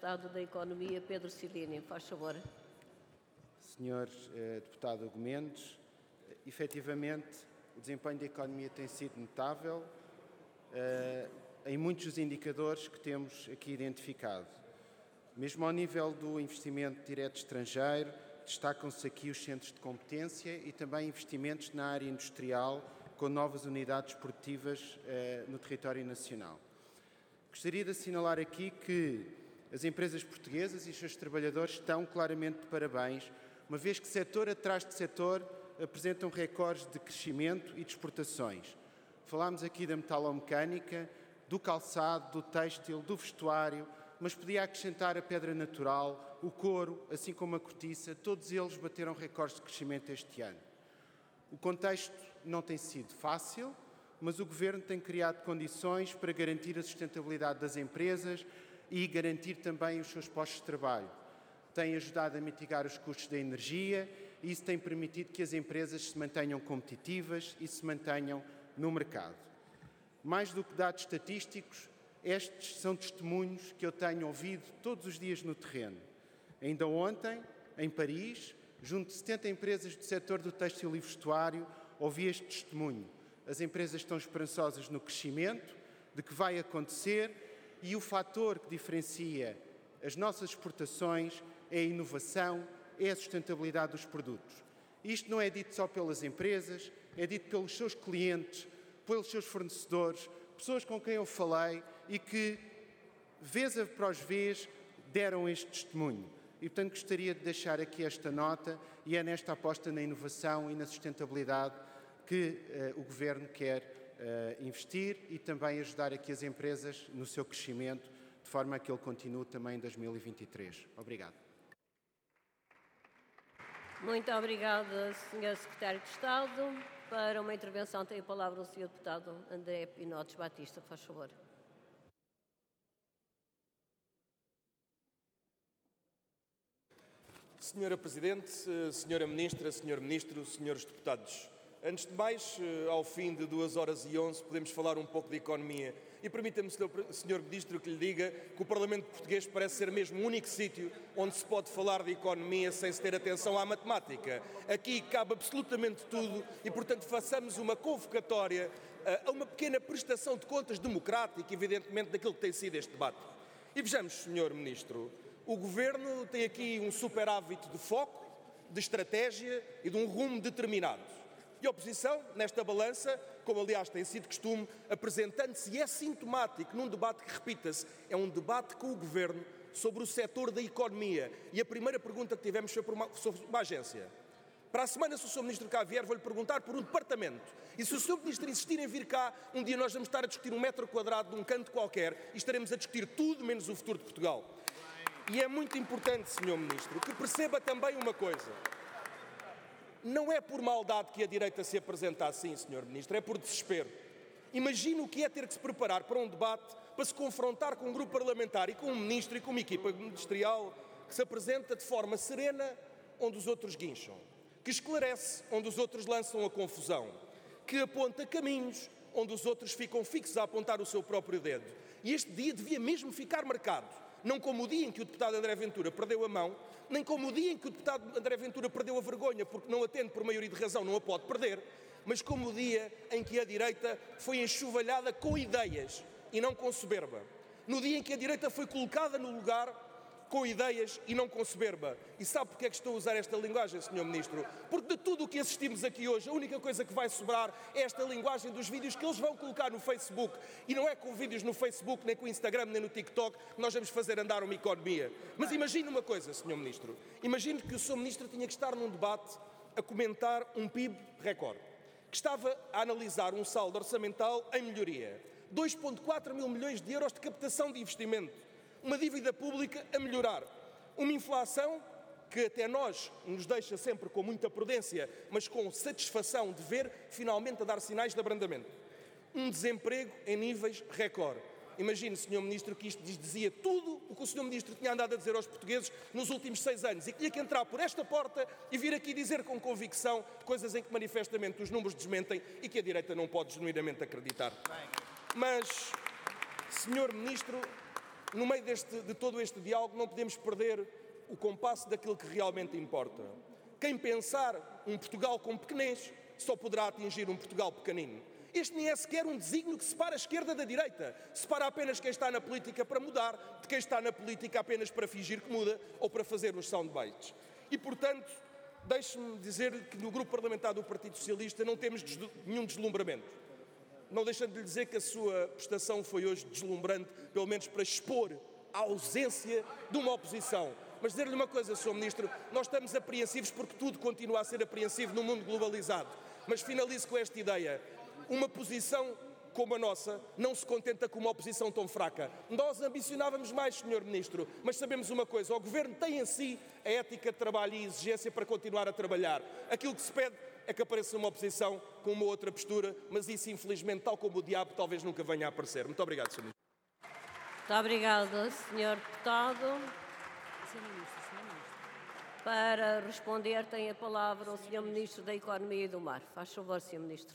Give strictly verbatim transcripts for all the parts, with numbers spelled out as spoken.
Estado da Economia, Pedro Cellini. Faz favor. senhor eh, Deputado Hugo Mendes, efetivamente o desempenho da economia tem sido notável eh, em muitos dos indicadores que temos aqui identificado. Mesmo ao nível do investimento direto estrangeiro, destacam-se aqui os centros de competência e também investimentos na área industrial com novas unidades produtivas eh, no território nacional. Gostaria de assinalar aqui que as empresas portuguesas e os seus trabalhadores estão claramente de parabéns, uma vez que setor atrás de setor apresentam recordes de crescimento e de exportações. Falámos aqui da metalomecânica, do calçado, do têxtil, do vestuário, mas podia acrescentar a pedra natural, o couro, assim como a cortiça, todos eles bateram recordes de crescimento este ano. O contexto não tem sido fácil, mas o Governo tem criado condições para garantir a sustentabilidade das empresas e garantir também os seus postos de trabalho. Tem ajudado a mitigar os custos da energia e isso tem permitido que as empresas se mantenham competitivas e se mantenham no mercado. Mais do que dados estatísticos, estes são testemunhos que eu tenho ouvido todos os dias no terreno. Ainda ontem, em Paris, junto de setenta empresas do setor do têxtil e vestuário, ouvi este testemunho. As empresas estão esperançosas no crescimento, de que vai acontecer, e o fator que diferencia as nossas exportações é a inovação, é a sustentabilidade dos produtos. Isto não é dito só pelas empresas, é dito pelos seus clientes, pelos seus fornecedores, pessoas com quem eu falei e que, vez após vez, deram este testemunho. E, portanto, gostaria de deixar aqui esta nota e é nesta aposta na inovação e na sustentabilidade que uh, o Governo quer uh, investir e também ajudar aqui as empresas no seu crescimento, de forma a que ele continue também em dois mil e vinte e três. Obrigado. Muito obrigada, senhor Secretário de Estado. Para uma intervenção tem a palavra o senhor Deputado André Pinotes Batista. Faz favor. Senhora Presidente, Senhora Ministra, Senhor Ministro, Senhores Deputados, antes de mais, ao fim de duas horas e onze, podemos falar um pouco de economia. E permita-me, Senhor Ministro, que lhe diga que o Parlamento Português parece ser mesmo o único sítio onde se pode falar de economia sem se ter atenção à matemática. Aqui cabe absolutamente tudo e, portanto, façamos uma convocatória a uma pequena prestação de contas democrática, evidentemente, daquilo que tem sido este debate. E vejamos, Senhor Ministro, o Governo tem aqui um superávit de foco, de estratégia e de um rumo determinado. E a oposição, nesta balança, como aliás tem sido costume, apresentando-se, e é sintomático num debate que, repita-se, é um debate com o Governo sobre o setor da economia. E a primeira pergunta que tivemos foi uma, sobre uma agência. Para a semana, se o senhor Ministro cá vier, vou-lhe perguntar por um departamento. E se o senhor Ministro insistir em vir cá, um dia nós vamos estar a discutir um metro quadrado de um canto qualquer e estaremos a discutir tudo menos o futuro de Portugal. E é muito importante, senhor Ministro, que perceba também uma coisa. Não é por maldade que a direita se apresenta assim, senhor Ministro, é por desespero. Imagine o que é ter que se preparar para um debate, para se confrontar com um grupo parlamentar e com um ministro e com uma equipa ministerial que se apresenta de forma serena, onde os outros guincham, que esclarece, onde os outros lançam a confusão, que aponta caminhos, onde os outros ficam fixos a apontar o seu próprio dedo. E este dia devia mesmo ficar marcado, não como o dia em que o deputado André Ventura perdeu a mão, nem como o dia em que o deputado André Ventura perdeu a vergonha porque não a tendo por maioria de razão, não a pode perder, mas como o dia em que a direita foi enxovalhada com ideias e não com soberba. No dia em que a direita foi colocada no lugar com ideias e não com soberba. E sabe porque é que estou a usar esta linguagem, senhor Ministro? Porque de tudo o que assistimos aqui hoje, a única coisa que vai sobrar é esta linguagem dos vídeos que eles vão colocar no Facebook. E não é com vídeos no Facebook, nem com o Instagram, nem no TikTok que nós vamos fazer andar uma economia. Mas imagine uma coisa, senhor Ministro. Imagine que o senhor Ministro tinha que estar num debate a comentar um P I B recorde, que estava a analisar um saldo orçamental em melhoria. dois vírgula quatro mil milhões de euros de captação de investimento. Uma dívida pública a melhorar, uma inflação que até nós nos deixa sempre com muita prudência, mas com satisfação de ver finalmente a dar sinais de abrandamento. Um desemprego em níveis recorde. Imagine, senhor Ministro, que isto dizia tudo o que o senhor Ministro tinha andado a dizer aos portugueses nos últimos seis anos e que tinha que entrar por esta porta e vir aqui dizer com convicção coisas em que manifestamente os números desmentem e que a direita não pode genuinamente acreditar. Mas, senhor Ministro, no meio deste, de todo este diálogo, não podemos perder o compasso daquilo que realmente importa. Quem pensar um Portugal com pequenez só poderá atingir um Portugal pequenino. Este nem é sequer um desígnio que separa a esquerda da direita. Separa apenas quem está na política para mudar de quem está na política apenas para fingir que muda ou para fazer os soundbites. E, portanto, deixe-me dizer-lhe que no grupo parlamentar do Partido Socialista não temos nenhum deslumbramento. Não deixando de lhe dizer que a sua prestação foi hoje deslumbrante, pelo menos para expor a ausência de uma oposição. Mas dizer-lhe uma coisa, senhor Ministro, nós estamos apreensivos porque tudo continua a ser apreensivo no mundo globalizado. Mas finalizo com esta ideia. Uma posição como a nossa não se contenta com uma oposição tão fraca. Nós ambicionávamos mais, senhor Ministro, mas sabemos uma coisa, o Governo tem em si a ética de trabalho e a exigência para continuar a trabalhar. Aquilo que se pede é que apareça uma oposição com uma outra postura, mas isso, infelizmente, tal como o diabo, talvez nunca venha a aparecer. Muito obrigado, senhor Ministro. Muito obrigada, senhor Deputado. Para responder, tem a palavra o senhor Ministro da Economia e do Mar. Faz favor, senhor Ministro.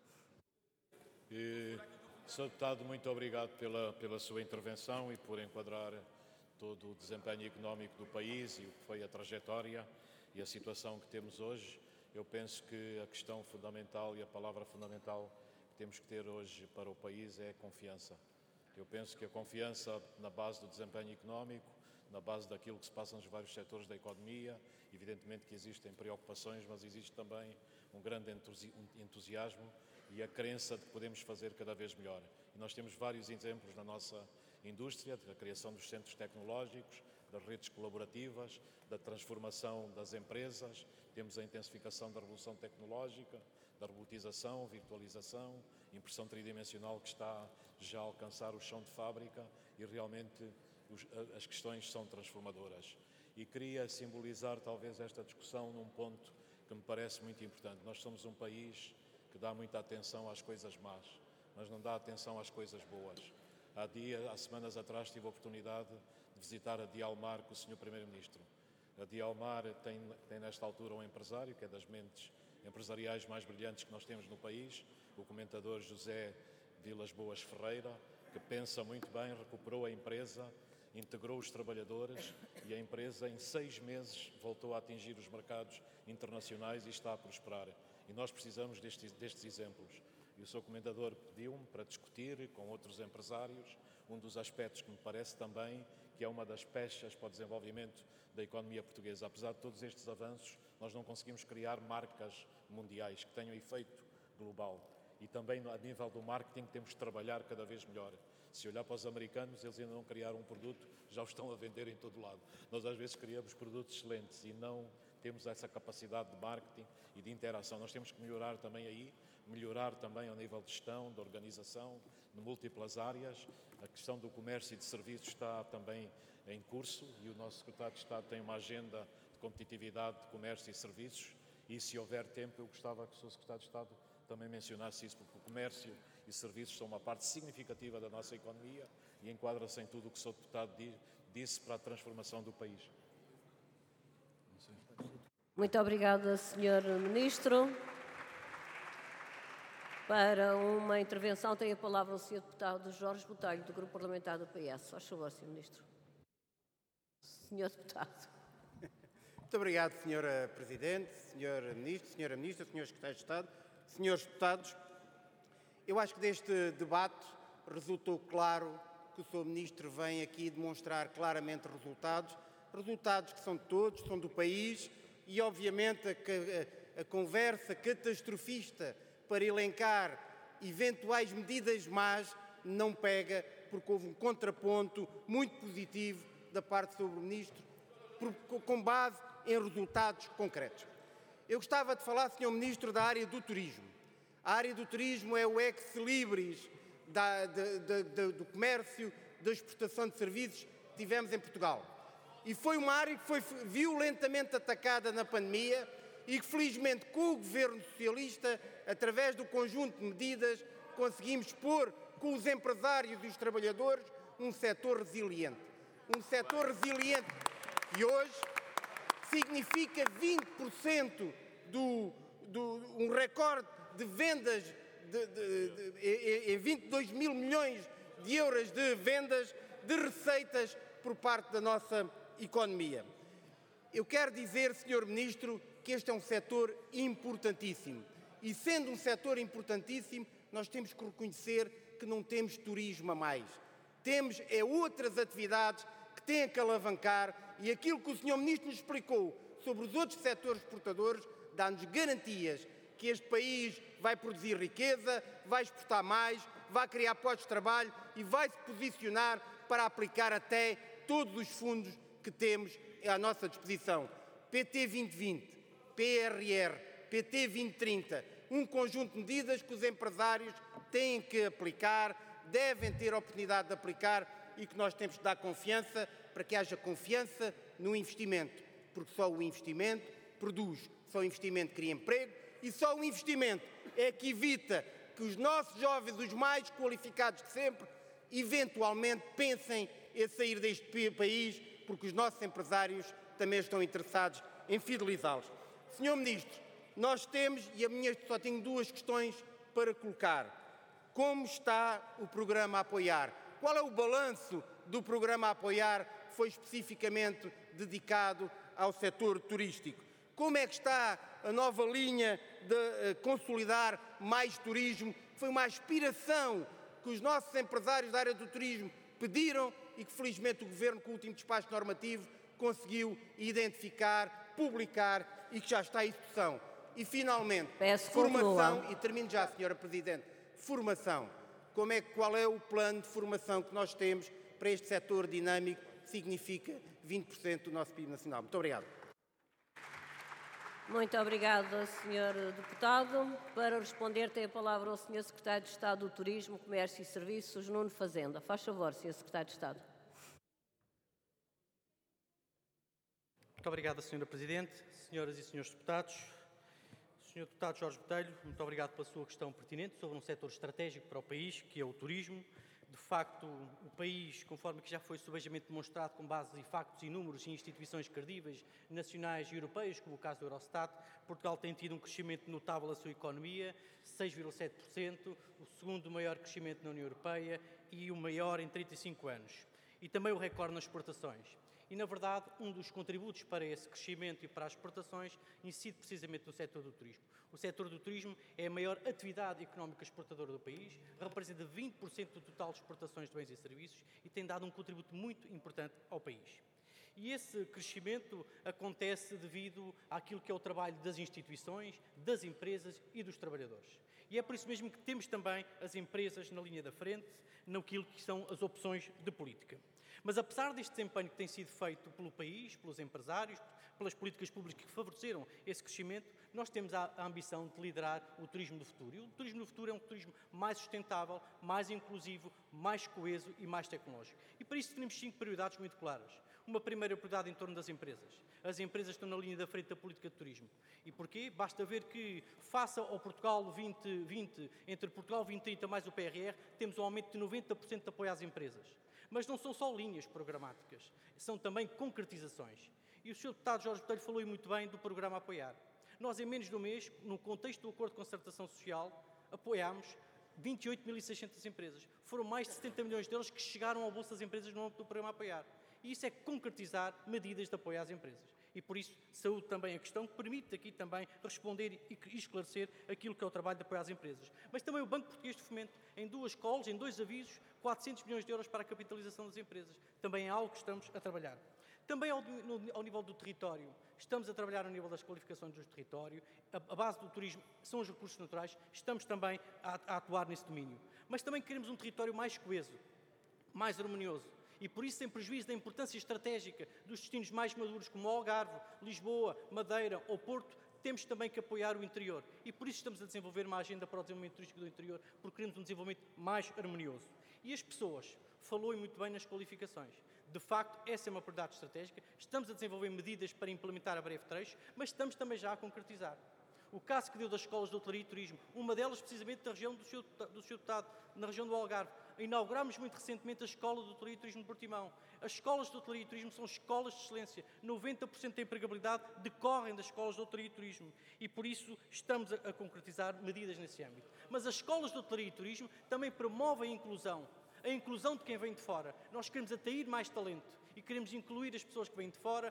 E, senhor Deputado, muito obrigado pela, pela sua intervenção e por enquadrar todo o desempenho económico do país e o que foi a trajetória e a situação que temos hoje. Eu penso que a questão fundamental e a palavra fundamental que temos que ter hoje para o país é a confiança. Eu penso que a confiança na base do desempenho económico, na base daquilo que se passa nos vários setores da economia, evidentemente que existem preocupações, mas existe também um grande entusiasmo e a crença de que podemos fazer cada vez melhor. E nós temos vários exemplos na nossa indústria, da criação dos centros tecnológicos, das redes colaborativas, da transformação das empresas, temos a intensificação da revolução tecnológica, da robotização, virtualização, impressão tridimensional que está já a alcançar o chão de fábrica e realmente os, as questões são transformadoras. E queria simbolizar talvez esta discussão num ponto que me parece muito importante. Nós somos um país que dá muita atenção às coisas más, mas não dá atenção às coisas boas. Há dias, há semanas atrás, tive a oportunidade de visitar a Dialmar com o senhor Primeiro-Ministro. A Dialmar tem, tem nesta altura um empresário, que é das mentes empresariais mais brilhantes que nós temos no país, o comentador José Vilas Boas Ferreira, que pensa muito bem, recuperou a empresa, integrou os trabalhadores e a empresa em seis meses voltou a atingir os mercados internacionais e está a prosperar. E nós precisamos destes, destes exemplos. E o seu comentador pediu-me para discutir com outros empresários um dos aspectos que me parece também que é uma das pechas para o desenvolvimento da economia portuguesa. Apesar de todos estes avanços, nós não conseguimos criar marcas mundiais que tenham efeito global. E também a nível do marketing temos de trabalhar cada vez melhor. Se olhar para os americanos, eles ainda não criaram um produto, já o estão a vender em todo lado. Nós às vezes criamos produtos excelentes e não temos essa capacidade de marketing e de interação. Nós temos que melhorar também aí, melhorar também ao nível de gestão, de organização, de múltiplas áreas. A questão do comércio e de serviços está também em curso e o nosso secretário de Estado tem uma agenda de competitividade de comércio e serviços e, se houver tempo, eu gostava que o seu secretário de Estado também mencionasse isso, porque o comércio e serviços são uma parte significativa da nossa economia e enquadra-se em tudo o que o senhor deputado disse para a transformação do país. Muito obrigada, senhor Ministro. Para uma intervenção tem a palavra o senhor deputado Jorge Botelho, do Grupo Parlamentar do P S. Faz favor, senhor Ministro. senhor Deputado. Muito obrigado, senhora Presidente, senhor Ministro, senhora Ministra, senhores Secretários de Estado, senhores deputados. Eu acho que deste debate resultou claro que o senhor Ministro vem aqui demonstrar claramente resultados, resultados que são de todos, são do país e, obviamente, a, a, a conversa catastrofista para elencar eventuais medidas más não pega, porque houve um contraponto muito positivo da parte do senhor Ministro, por, com base em resultados concretos. Eu gostava de falar, senhor Ministro, da área do turismo. A área do turismo é o ex-libris da, de, de, de, do comércio, da exportação de serviços que tivemos em Portugal. E foi uma área que foi violentamente atacada na pandemia e que, felizmente, com o governo socialista, através do conjunto de medidas, conseguimos pôr com os empresários e os trabalhadores um setor resiliente. Um setor resiliente que hoje significa vinte por cento do, do um recorde de vendas de, de, de, em vinte e dois mil milhões de euros de vendas de receitas por parte da nossa economia. Eu quero dizer, senhor Ministro, que este é um setor importantíssimo. E sendo um setor importantíssimo, nós temos que reconhecer que não temos turismo a mais. Temos é outras atividades que têm que alavancar, e aquilo que o senhor Ministro nos explicou sobre os outros setores exportadores dá-nos garantias que este país vai produzir riqueza, vai exportar mais, vai criar postos de trabalho e vai se posicionar para aplicar até todos os fundos que temos à nossa disposição. P T vinte vinte, P R R, P T vinte trinta, um conjunto de medidas que os empresários têm que aplicar, devem ter a oportunidade de aplicar e que nós temos que dar confiança para que haja confiança no investimento, porque só o investimento produz, só o investimento cria emprego e só o investimento é que evita que os nossos jovens, os mais qualificados de sempre, eventualmente pensem em sair deste país, porque os nossos empresários também estão interessados em fidelizá-los. senhor Ministro, nós temos, e a minha só tenho duas questões para colocar. Como está o programa a apoiar? Qual é o balanço do programa a apoiar que foi especificamente dedicado ao setor turístico? Como é que está a nova linha de uh, consolidar mais turismo? Foi uma aspiração que os nossos empresários da área do turismo pediram e que, felizmente, o Governo, com o último despacho normativo, conseguiu identificar, publicar e que já está em execução. E, finalmente, Peço formação, conclua. e termino já, senhora Presidente, formação. Como é, qual é o plano de formação que nós temos para este setor dinâmico que significa vinte por cento do nosso P I B nacional? Muito obrigado. Muito obrigada, senhor Deputado. Para responder, tem a palavra o senhor Secretário de Estado do Turismo, Comércio e Serviços, Nuno Fazenda. Faz favor, senhor Secretário de Estado. Muito obrigada, senhora Presidente, senhoras e senhores deputados. senhor Deputado Jorge Botelho, muito obrigado pela sua questão pertinente sobre um setor estratégico para o país, que é o turismo. De facto, o país, conforme que já foi subejamente demonstrado com base em factos e números e instituições credíveis, nacionais e europeias, como o caso do Eurostat, Portugal tem tido um crescimento notável da sua economia, seis vírgula sete por cento, o segundo maior crescimento na União Europeia e o maior em trinta e cinco anos. E também o recorde nas exportações. E, na verdade, um dos contributos para esse crescimento e para as exportações incide precisamente no setor do turismo. O setor do turismo é a maior atividade económica exportadora do país, representa vinte por cento do total de exportações de bens e serviços e tem dado um contributo muito importante ao país. E esse crescimento acontece devido àquilo que é o trabalho das instituições, das empresas e dos trabalhadores. E é por isso mesmo que temos também as empresas na linha da frente, naquilo que são as opções de política. Mas apesar deste desempenho que tem sido feito pelo país, pelos empresários, pelas políticas públicas que favoreceram esse crescimento, nós temos a, a ambição de liderar o turismo do futuro. E o turismo do futuro é um turismo mais sustentável, mais inclusivo, mais coeso e mais tecnológico. E para isso definimos cinco prioridades muito claras. Uma primeira prioridade em torno das empresas. As empresas estão na linha da frente da política de turismo. E porquê? Basta ver que, face ao Portugal vinte vinte, entre Portugal vinte trinta mais o P R R, temos um aumento de noventa por cento de apoio às empresas. Mas não são só linhas programáticas, são também concretizações. E o senhor Deputado Jorge Botelho falou muito bem do programa Apoiar. Nós, em menos de um mês, no contexto do Acordo de Concertação Social, apoiámos vinte e oito mil e seiscentas empresas. Foram mais de setenta milhões de euros que chegaram ao bolso das empresas no âmbito do programa Apoiar. E isso é concretizar medidas de apoio às empresas. E por isso saúdo também a questão que permite aqui também responder e esclarecer aquilo que é o trabalho de apoio às empresas. Mas também o Banco Português de Fomento, em duas calls, em dois avisos, quatrocentos milhões de euros para a capitalização das empresas. Também é algo que estamos a trabalhar. Também ao, no, ao nível do território, estamos a trabalhar ao nível das qualificações do território, a, a base do turismo são os recursos naturais, estamos também a, a atuar nesse domínio. Mas também queremos um território mais coeso, mais harmonioso. E por isso, sem prejuízo da importância estratégica dos destinos mais maduros como Algarve, Lisboa, Madeira ou Porto, temos também que apoiar o interior. E por isso estamos a desenvolver uma agenda para o desenvolvimento turístico do interior, porque queremos um desenvolvimento mais harmonioso. E as pessoas, falou muito bem nas qualificações. De facto, essa é uma prioridade estratégica. Estamos a desenvolver medidas para implementar a breve trecho, mas estamos também já a concretizar. O caso que deu das escolas de hotelaria e turismo, uma delas precisamente da região do senhor do senhor Deputado, na região do Algarve. Inaugurámos muito recentemente a Escola de Hotelaria e Turismo de Portimão. As escolas de hotelaria e turismo são escolas de excelência. noventa por cento da empregabilidade decorrem das escolas de hotelaria e turismo. E por isso estamos a, a concretizar medidas nesse âmbito. Mas as escolas de hotelaria e turismo também promovem a inclusão. a inclusão de quem vem de fora. Nós queremos atrair mais talento e queremos incluir as pessoas que vêm de fora